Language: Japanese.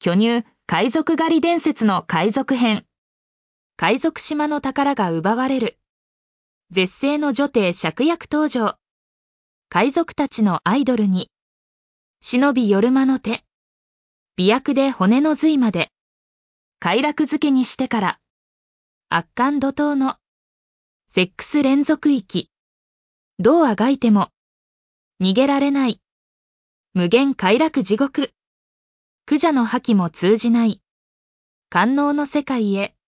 巨乳海賊狩り伝説の海賊編。海賊島の宝が奪われる。絶世の女帝芍薬登場。海賊たちのアイドルに。忍び夜魔の手。媚薬で骨の髄まで。快楽漬けにしてから。圧巻怒涛の。セックス連続域。どうあがいても。逃げられない。無限快楽地獄。駆者の覇気も通じない。官能の世界へ。